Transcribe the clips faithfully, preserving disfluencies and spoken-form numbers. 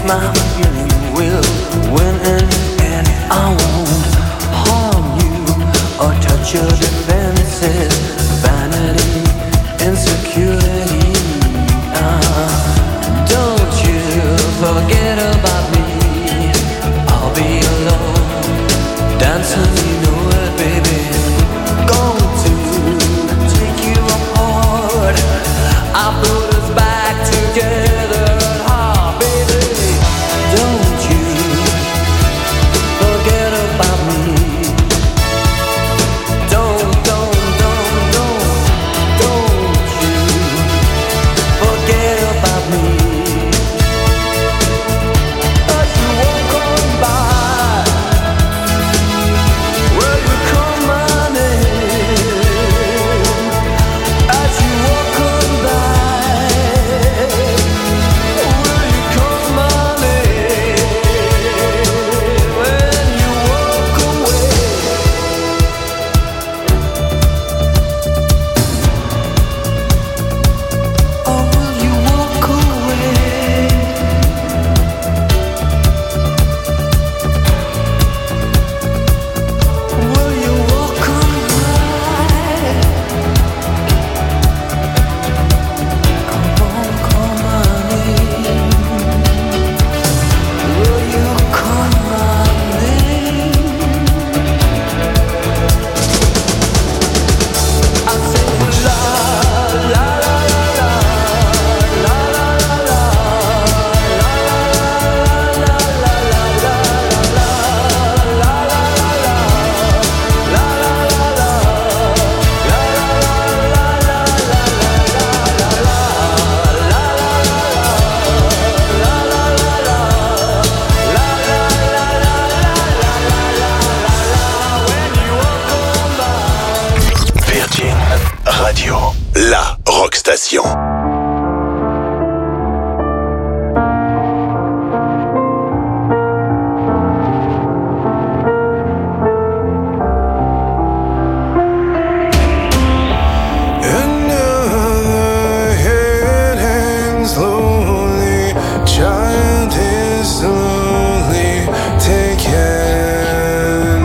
my feeling will win in the end. I won't harm you or touch your defenses. Vanity, insecurity. Uh, don't you forget about me. I'll be alone, dancing, you know it, baby. Going to take you apart. I put us back together. Ah, baby, don't you forget about me. Don't, don't, don't, don't, don't you forget about me. As you walk on by, will you call my name? As you walk on by, will you call my name? When you walk away, or will you walk away? Will you walk on by? Come on, call my name. Will you call my name? I say la la la la la la la la Virgin Radio, la rock station. Another head hangs slowly, child is slowly taken,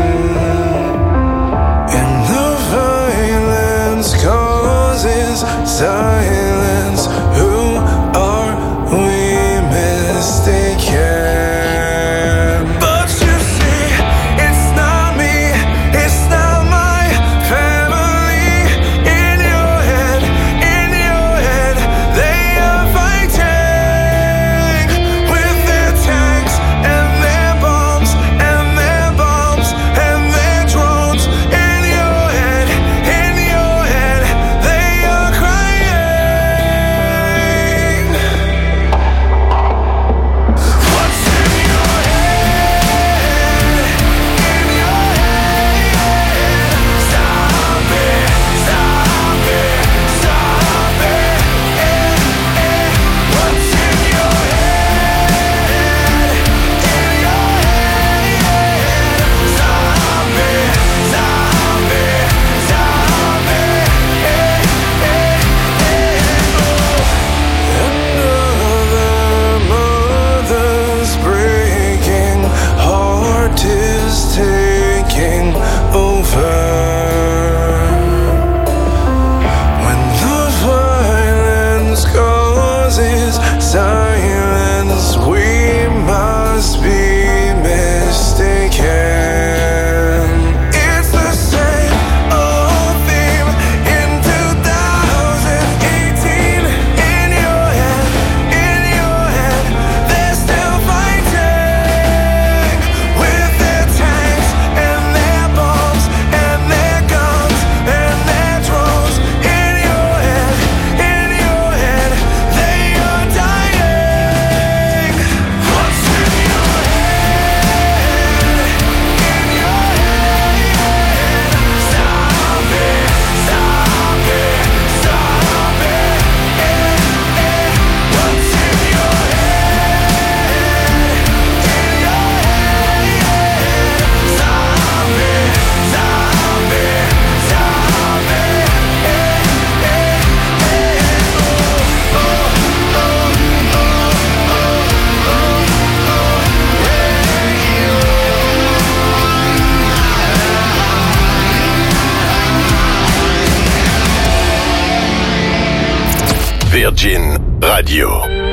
and the violence causes silence Virgin Radio.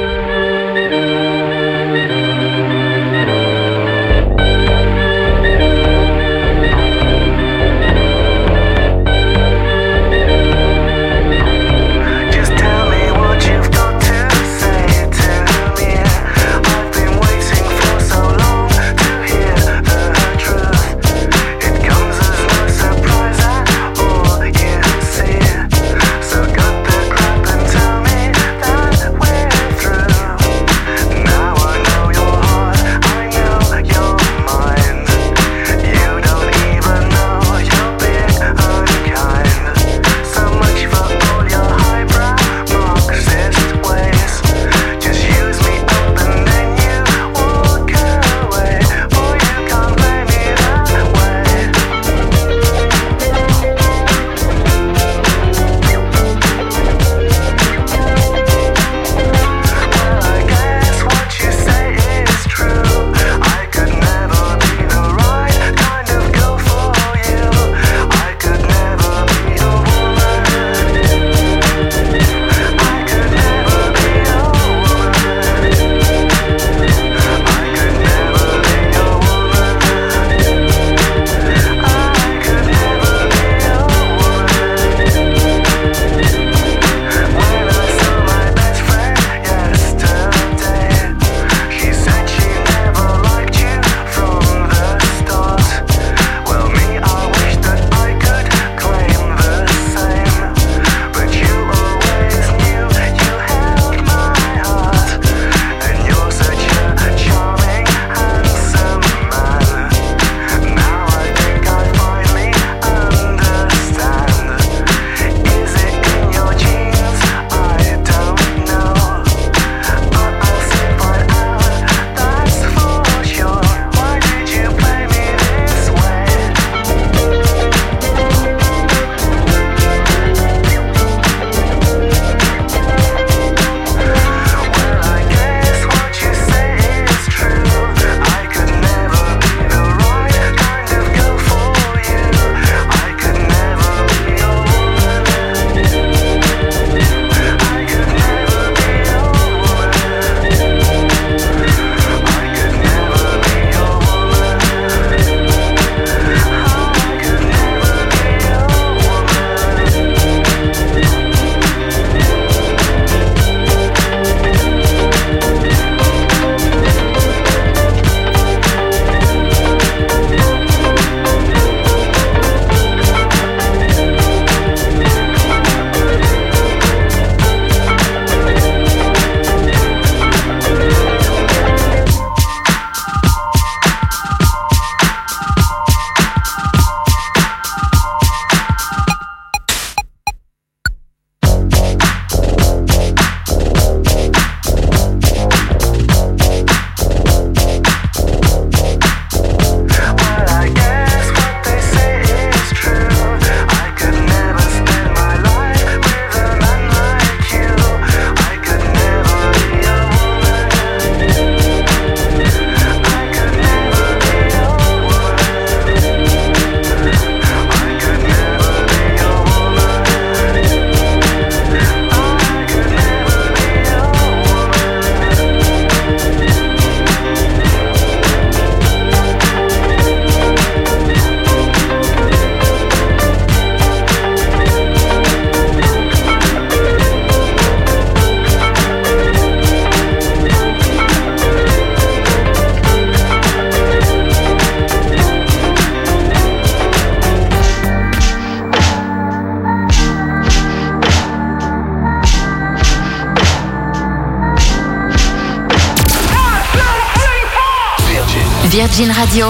Virgin Radio,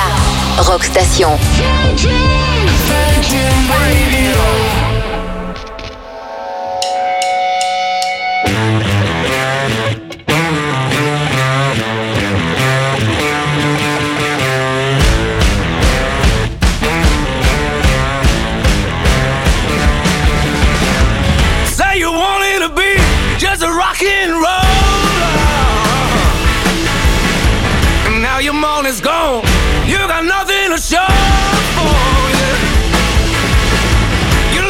la rock station. Virgin, Virgin Radio. Say you want it to be just a rock and roll. Now your money's gone, you got nothing to show for it. You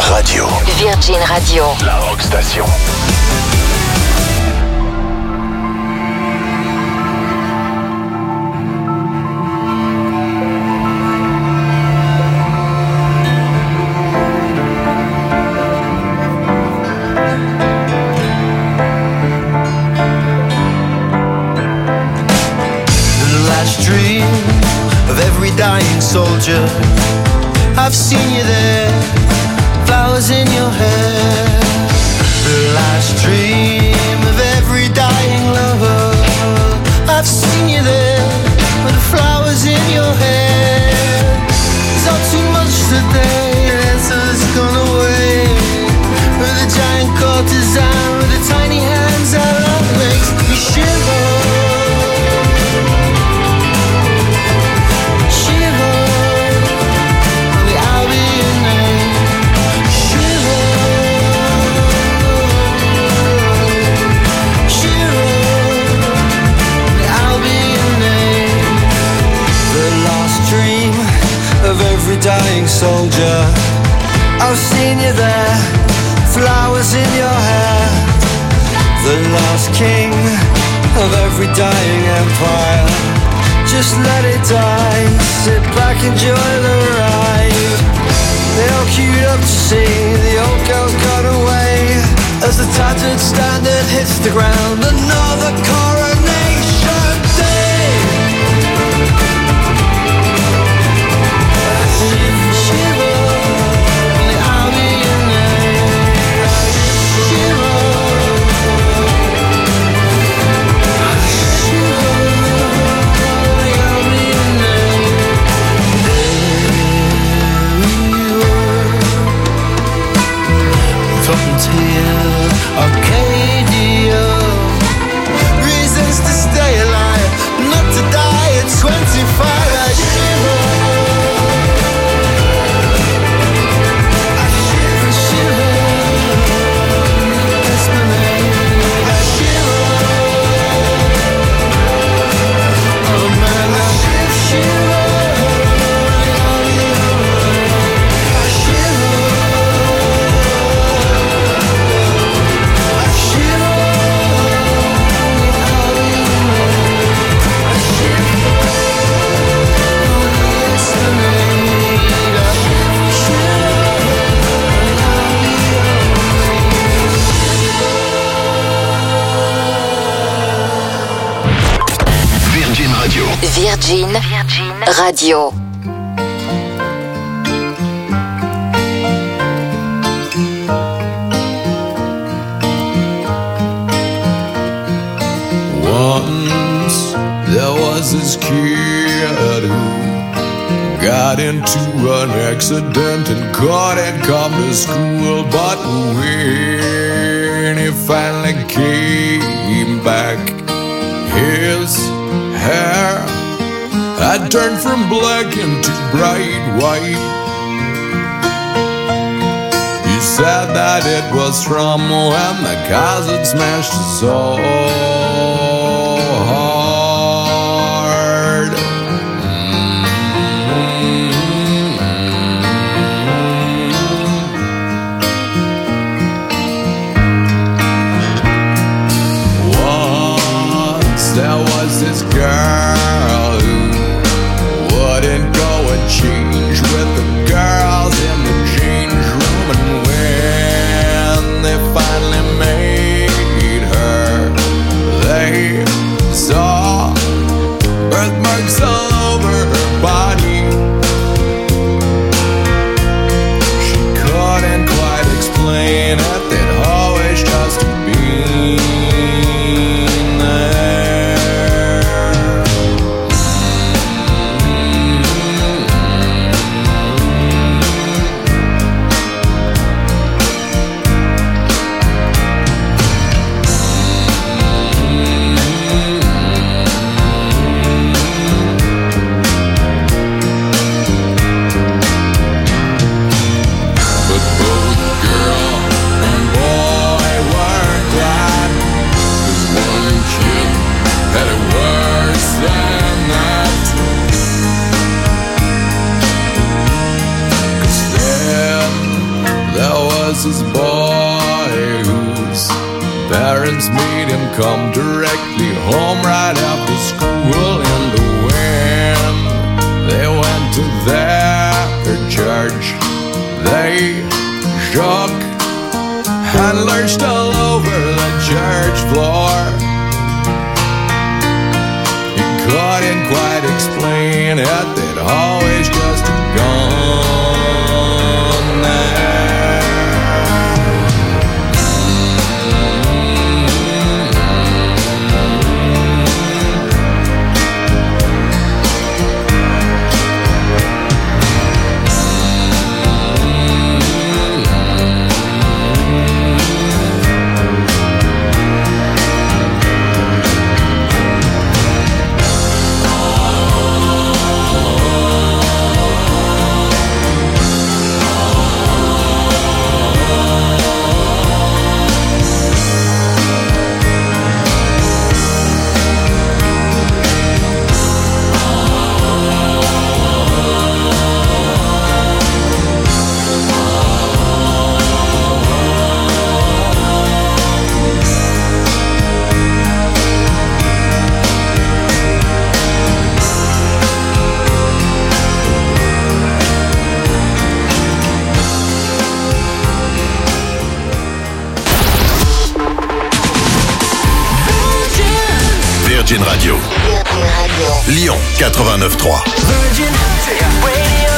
Radio. Virgin Radio. La Rockstation. Dying soldier, I've seen you there, flowers in your hair. The last dream of every dying lover, I've seen you there, with the flowers in your hair. It's not too much today, answers gone away. With a giant courtesan, with the tiny hands that love makes me shiver. Of every dying soldier, I've seen you there, flowers in your hair. The last king of every dying empire, just let it die, sit back, enjoy the ride. They all queued up to see the old girl got away, as the tattered standard hits the ground. Another coronation day. Here, Arcadia, reasons to stay alive, not to die at twenty-five. I shiver, I shiver, shiver, that's my name. I shiver, oh man, I shiver, shiver. Virgin, Virgin Radio. Once there was this kid who got into an accident and couldn't come to school. But when he finally came back, his hair had turned from black into bright white. He said that it was from when the cars had smashed his soul hard. Once there was this girl who wouldn't go and change with the girls in the change room, and when they finally made her Texas boy whose parents made him come directly home right after school in the wind. They went to their church. They shook and lurched all over the church floor. He couldn't quite explain it. They'd always just gone there. Virgin Radio. Lyon quatre-vingt-neuf trois. Virgin Radio.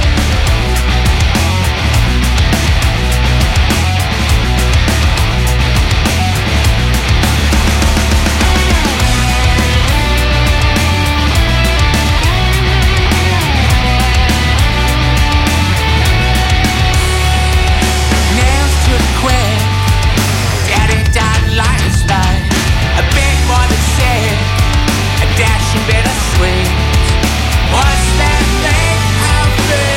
Bittersweet. What's that thing of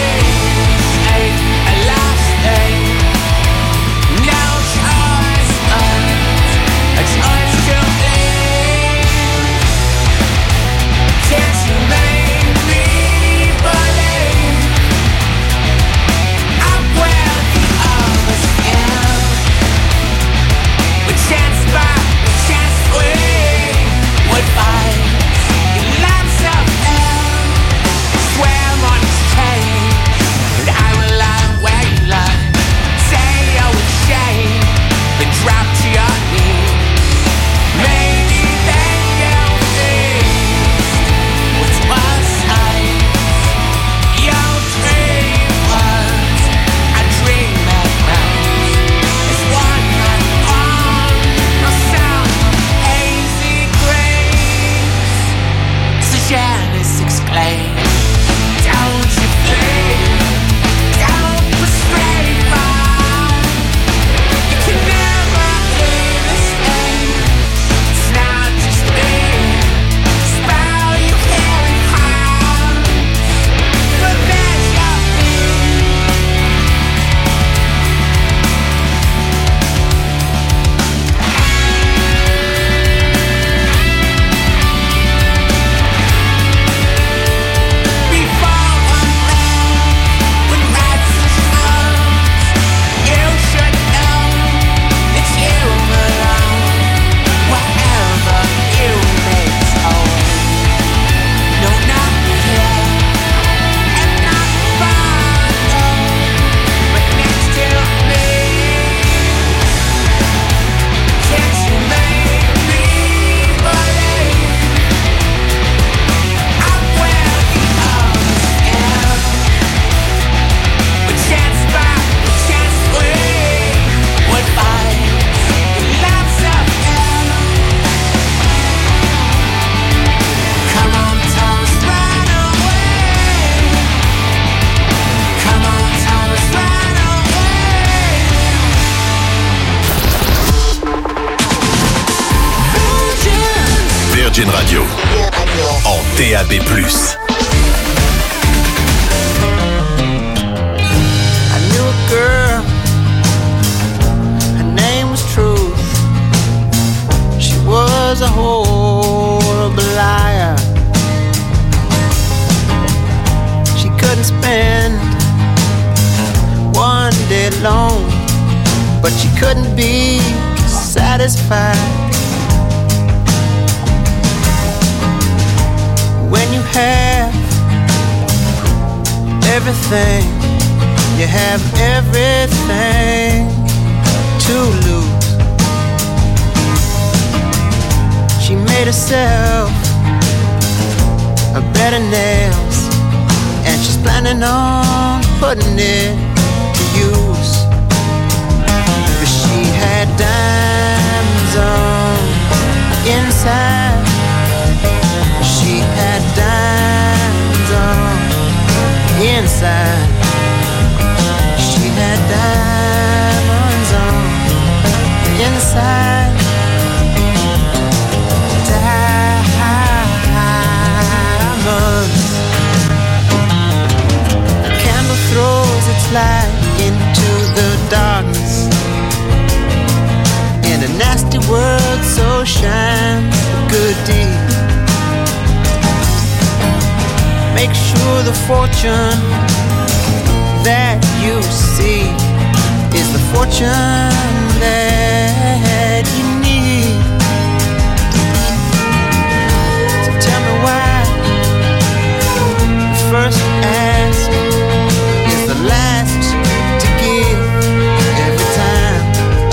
Virgin Radio. En D A B plus. I knew a girl, her name was Truth. She was a horrible liar. She couldn't spend one day alone but she couldn't be satisfied. When you have everything, you have everything to lose. She made herself a bed of nails, and she's planning on putting it to use. But she had diamonds on inside. She had diamonds on inside. She had diamonds on inside. Diamonds. A candle throws its light into the darkness. In a nasty world, so shines a good deed. Make sure the fortune that you see is the fortune that you need. So tell me why the first ask is the last to give every time.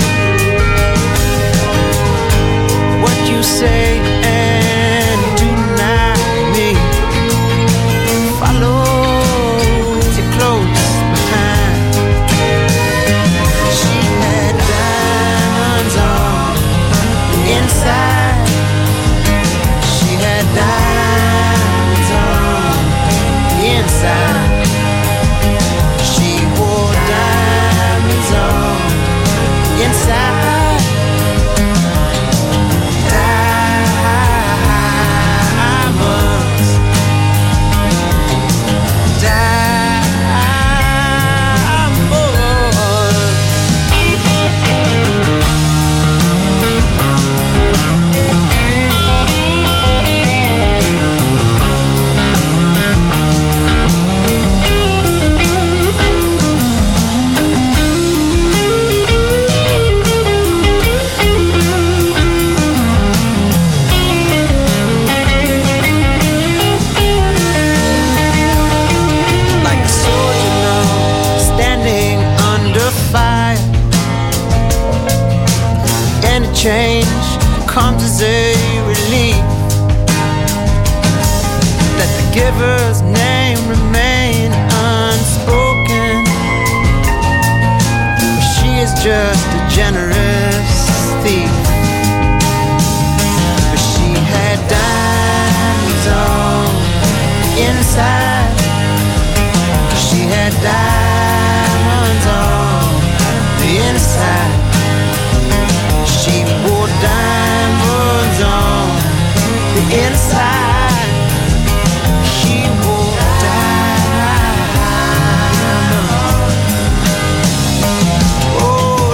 What you say and do not mean follows you close behind. She had diamonds on inside. She had diamonds on inside. She wore diamonds on inside. Change comes as a relief. Let the giver's name remain unspoken. She is just a generous thief. But she had diamonds on inside. She had diamonds on the inside. She wore diamonds on the inside. She wore diamonds. Oh,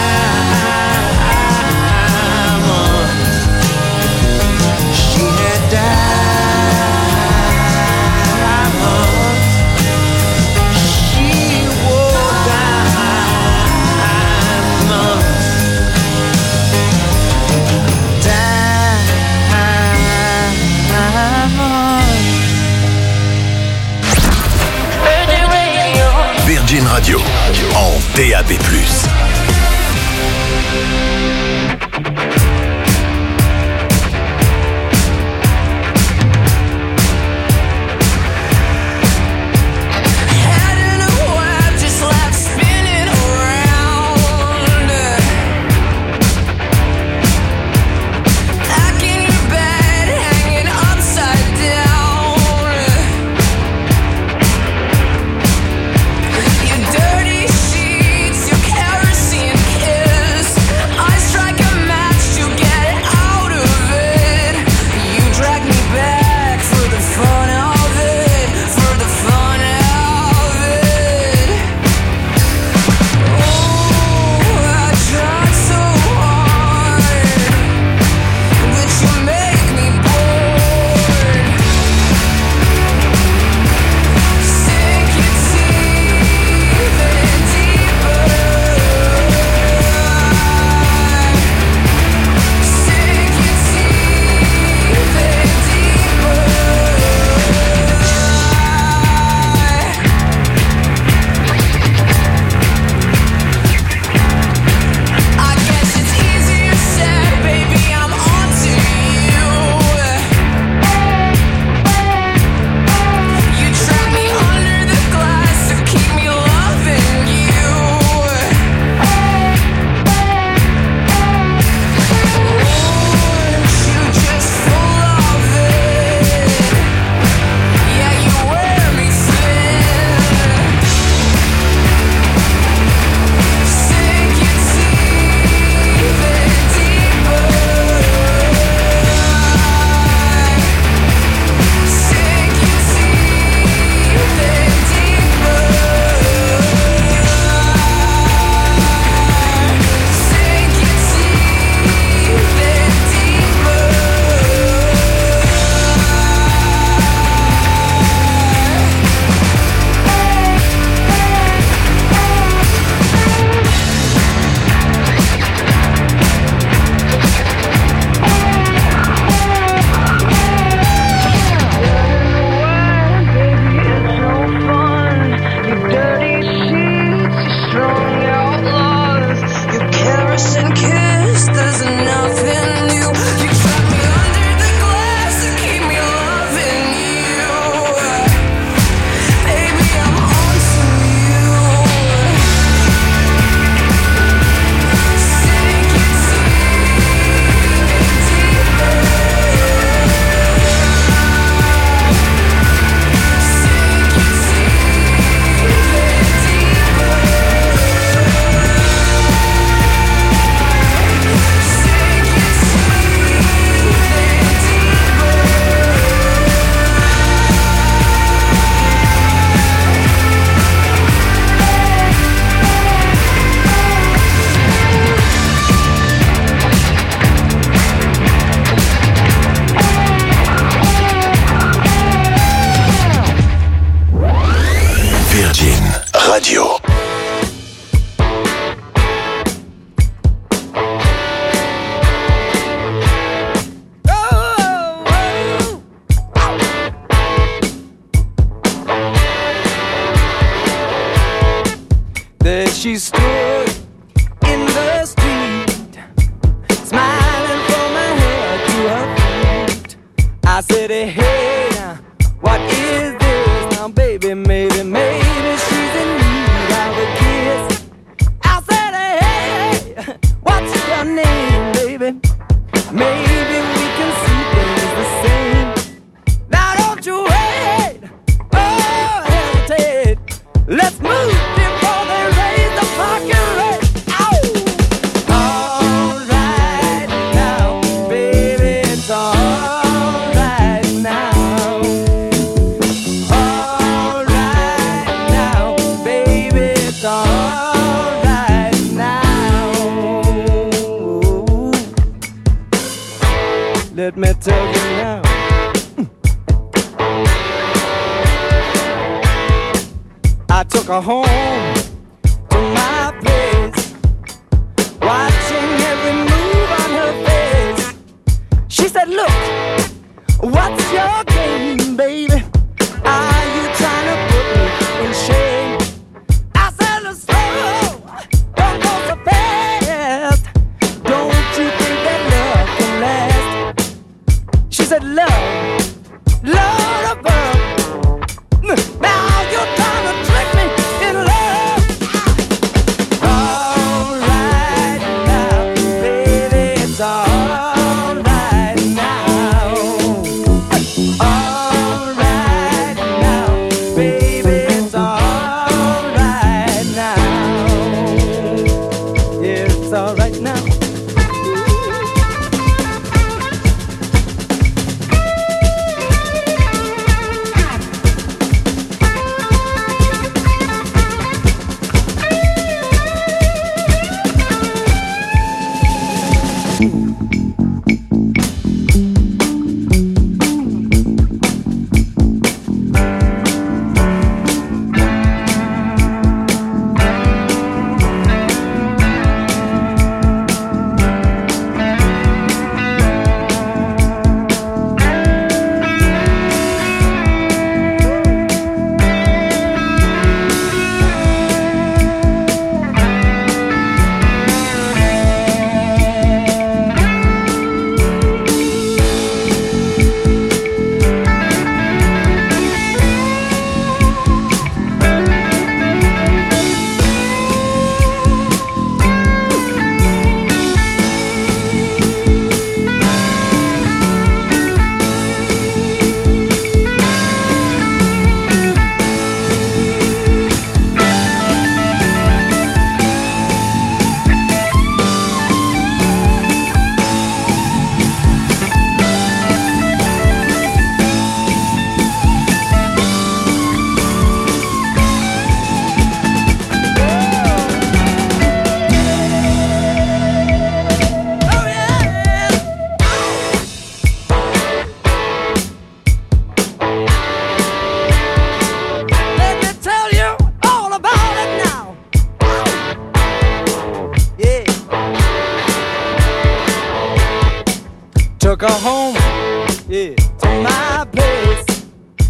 diamonds. She had diamonds. She wore diamonds. Virgin Radio, en D A B plus. Dirty sheets, you carry Radio. There she stood in the street, smiling from her head to her feet. I said, hey, now, what is this? Now, baby, maybe, maybe she's in need of a kiss. I said, hey, what's your name, baby? Maybe we can see things the same. Now, don't you wait, oh, hesitate. Let's move. Let me tell you now. I took her home to my place, watching every move on her face. She said, look, what's your game, baby? Are you trying to put me in shame? I said, look, slow, don't go so fast. Don't you think that love can last? She said, love, love above. Now you're trying to trick me in love. All right now, baby, it's all right now. All right now, baby, it's all right now. Yeah, it's all right now. Took her home, yeah, to my place,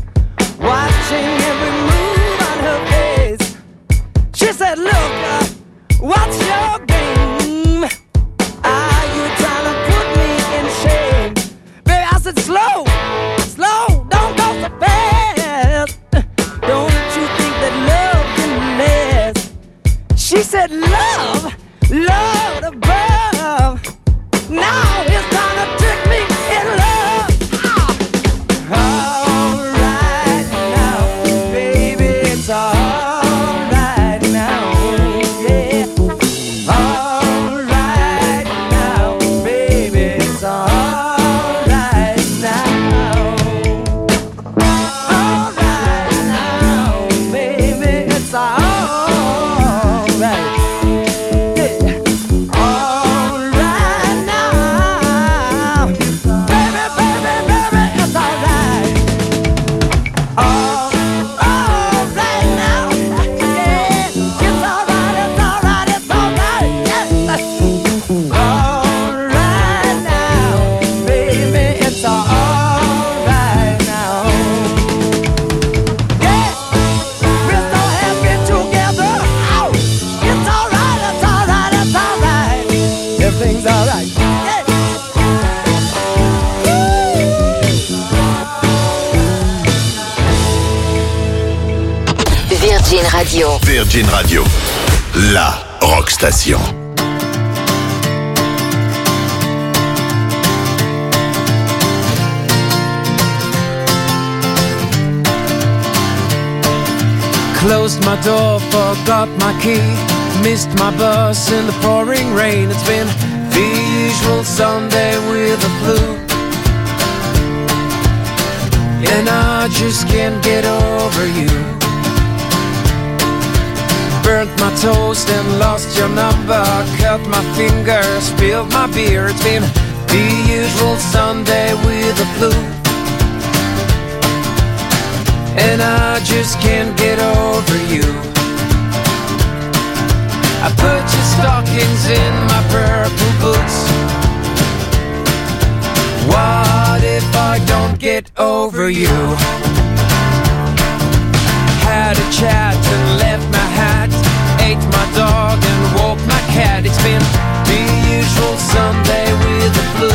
watching every move on her face. She said, look, uh, what's your game? Are you trying to put me in shame? Baby, I said, slow, slow, don't go so fast. Don't you think that love can last? She said, love, love above. Now it's time to trick me in love. All right now, baby, it's all right now, yeah. All right now, baby, it's all right now. All right now, baby, it's all right. Virgin Radio. Virgin Radio, la rock station. Closed my door, forgot my key. Missed my bus in the pouring rain. It's been the usual Sunday with the flu, and I just can't get over you. Burnt my toast and lost your number. Cut my finger, spilled my beer. It's been the usual Sunday with the flu, and I just can't get over you. I put your stockings in my purple boots. What if I don't get over you? Had a chat and left my hat. Ate my dog and woke my cat. It's been the usual Sunday with the flu,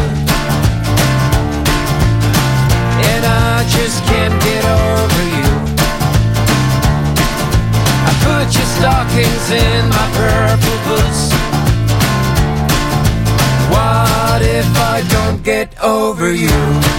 and I just can't get over you. I put your stockings in my purple boots. What if I don't get over you?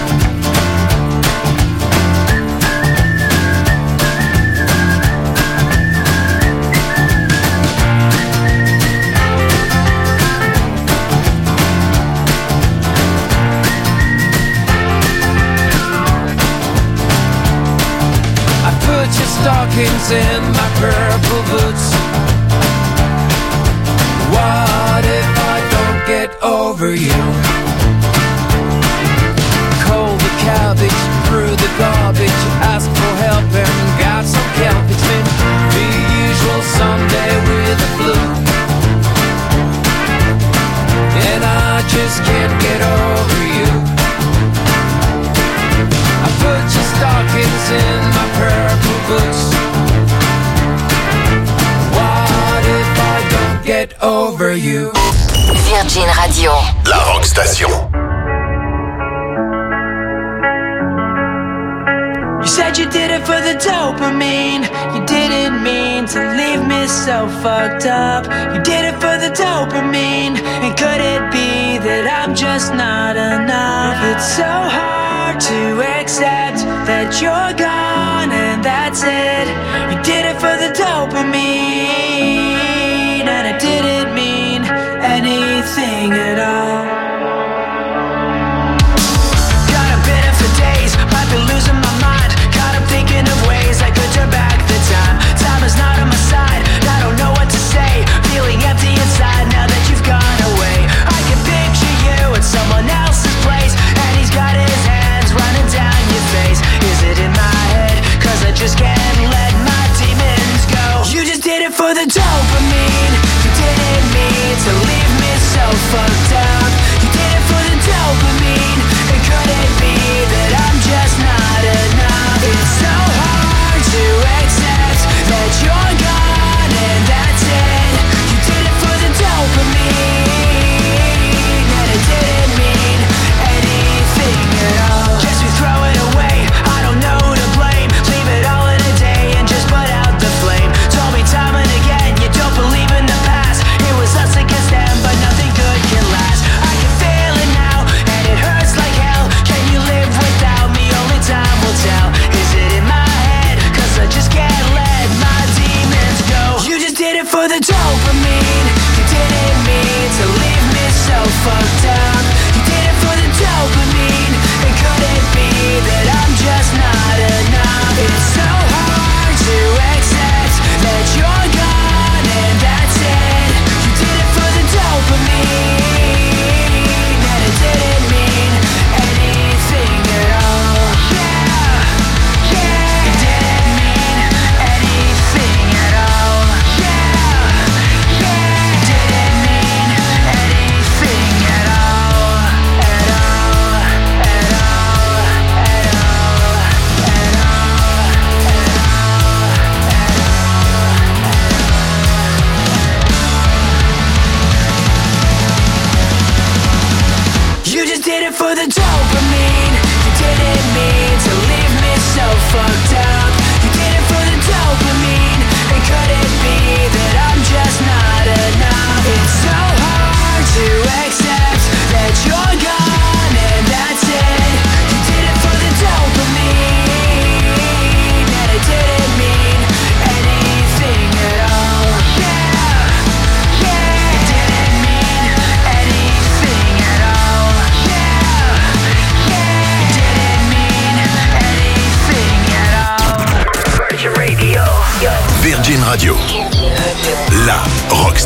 Stockings in my purple boots. What if I don't get over you? Cold the cabbage, threw the garbage, asked for help and got some kelp. It's been the usual Sunday with the flu, and I just can't get over you. I put your stockings in my purple boots. What if I don't get over you? Virgin Radio, la rock station. You said you did it for the dopamine. You didn't mean to leave me so fucked up. You did it for the dopamine. And could it be that I'm just not enough? It's so hard to accept that you're gone and that's it. You did it for the dopamine, and it didn't mean anything at all. Got a bit of for days, might be losing my mind. Caught up thinking of ways I could turn back the time. Time is not on my side, I don't know what to say. Feeling empty inside now that you've gone away. I can picture you at someone else's place, and he's got his hands running down your face. Is it in my head? Cause I just can't let my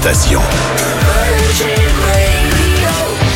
station. Virgin Radio.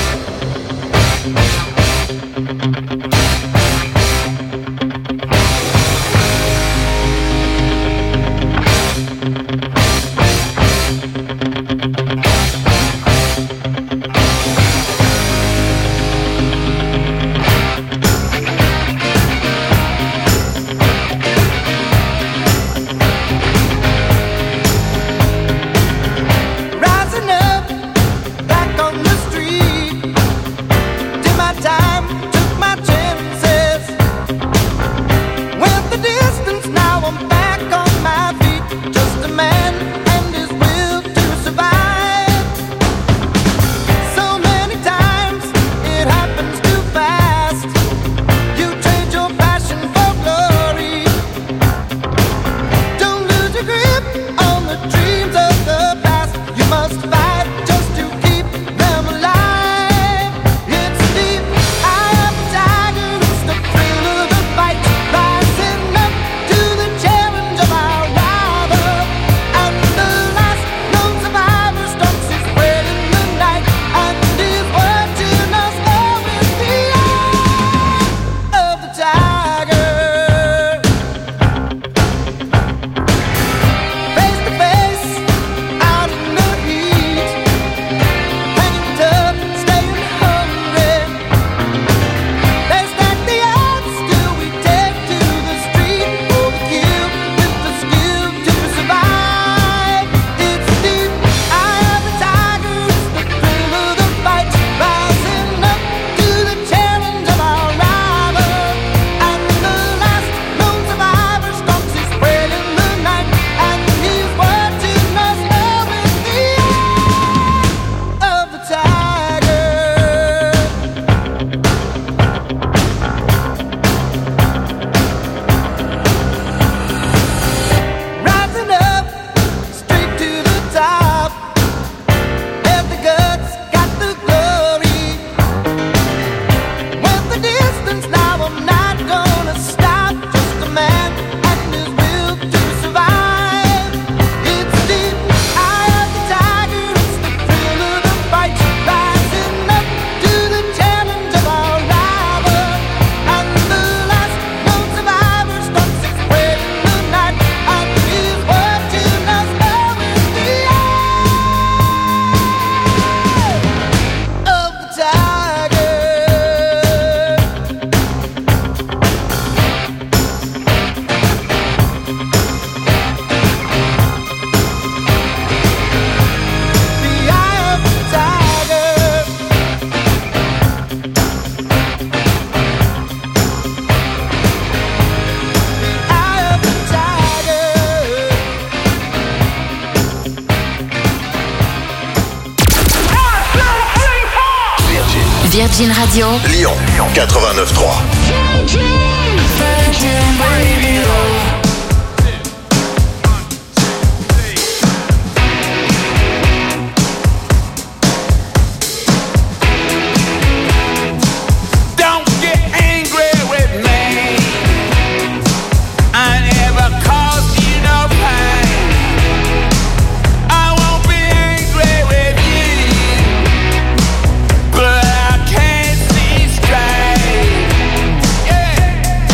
Virgin Radio. Lyon, quatre-vingt-neuf trois. Virgin Radio. Yeah.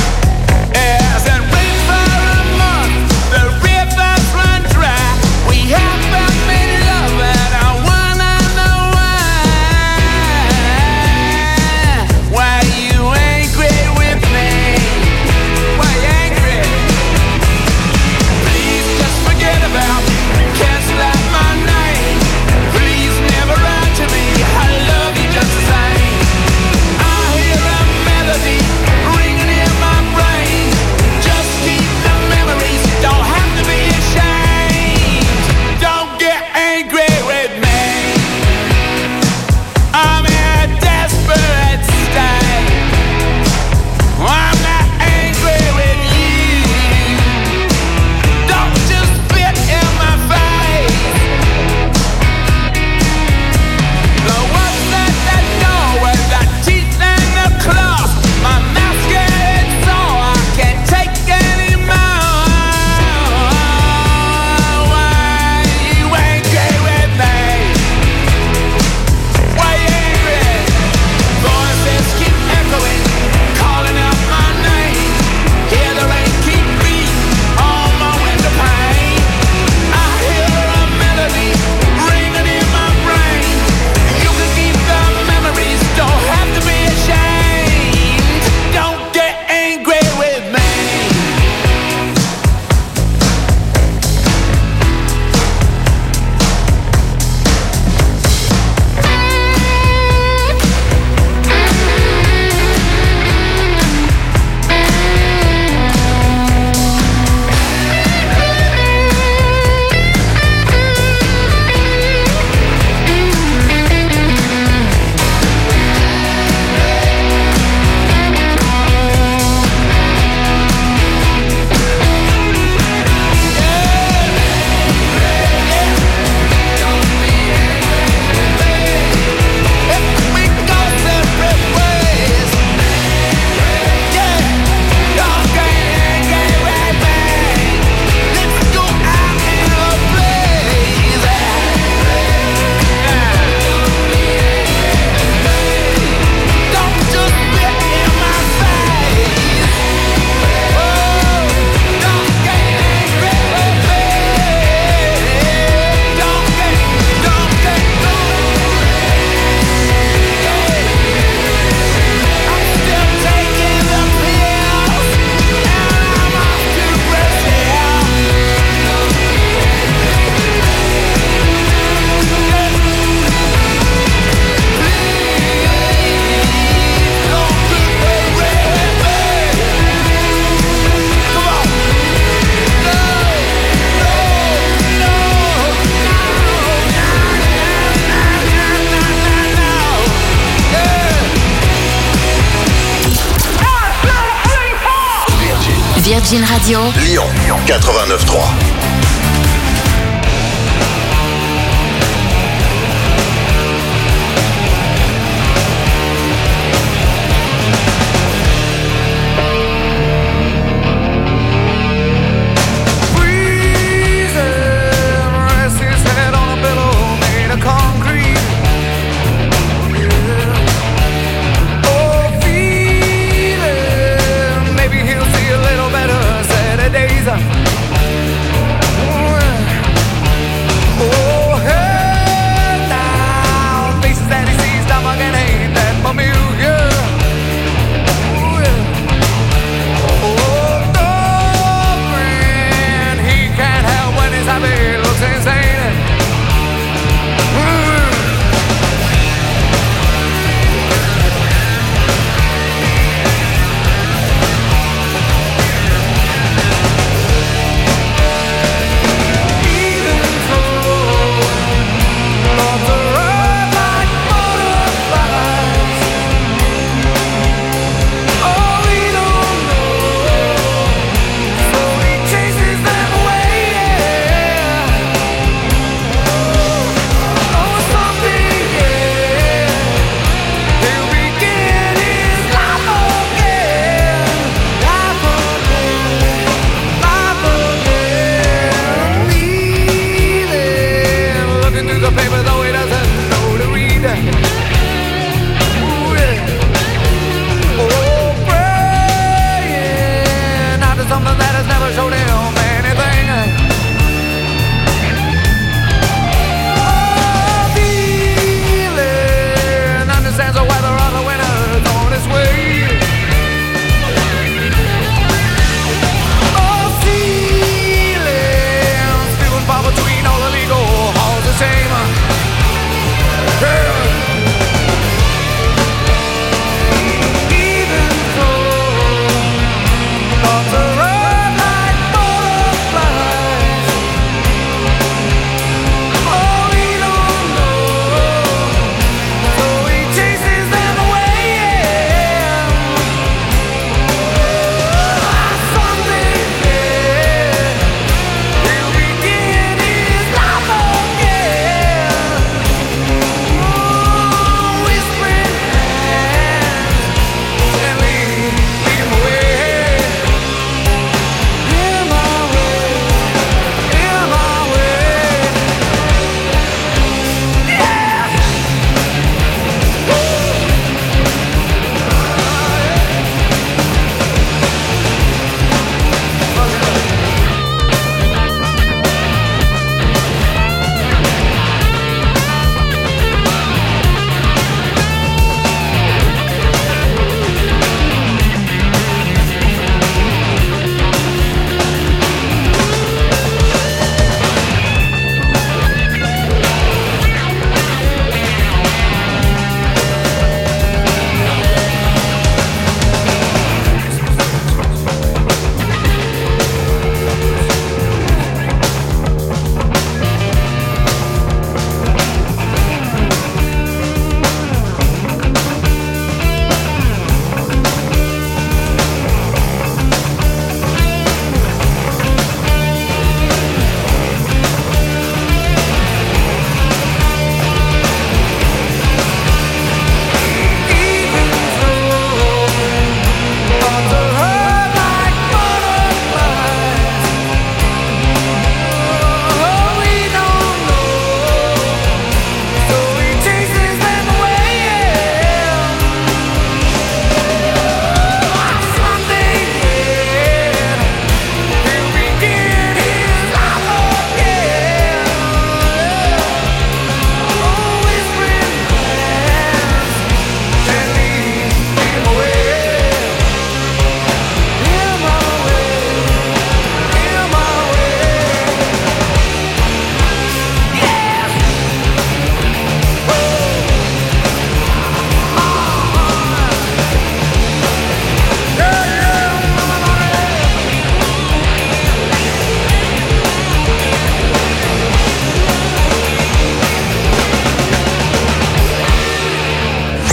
Virgin Radio. Lyon, quatre-vingt-neuf trois.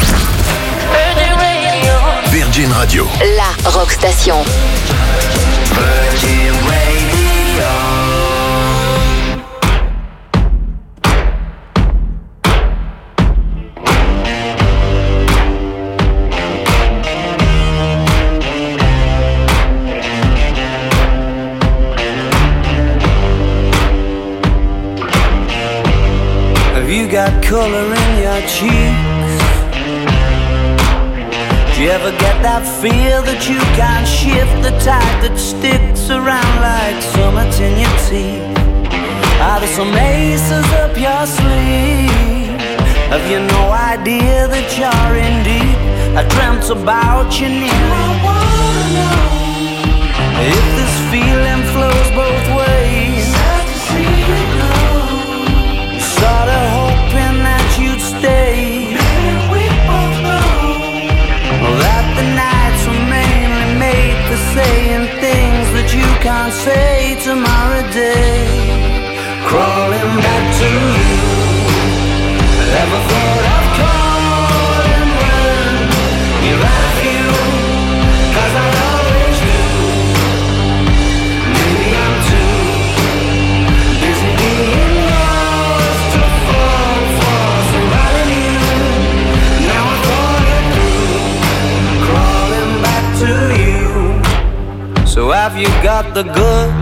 Radio. La Rock Station. got color in your cheeks? Do you ever get that feel that you can't shift, the tide that sticks around like summits in your teeth? Are there some aces up your sleeve? Have you no idea that you're in deep? I dreamt about you nearly. I wanna know if this feeling flows both ways. Sad to see you go. Sorta hoping that you'd stay. Maybe we both know that the nights were mainly made for saying things that you can't say tomorrow day. Crawling back to you. Ever thought of calling when you're out of you? 'Cause I always do. Maybe I'm too busy being lost to fall for somebody new. Now I thought it through, crawling back to you. So have you got the goods?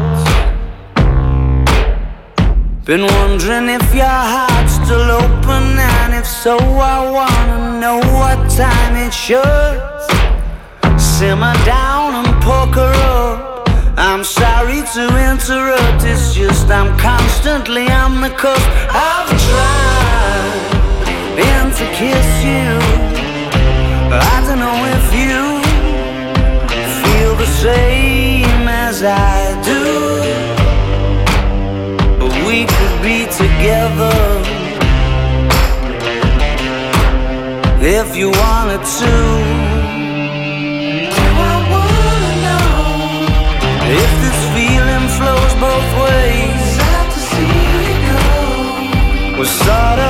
Been wondering if your heart's still open, and if so, I wanna know what time it should. Simmer down and poker up. I'm sorry to interrupt, it's just I'm constantly on the cusp. I've tried and to kiss you. I don't know if you feel the same as I do. We could be together if you wanted to. I wanna know if this feeling flows both ways. Sad to see you go. We're sort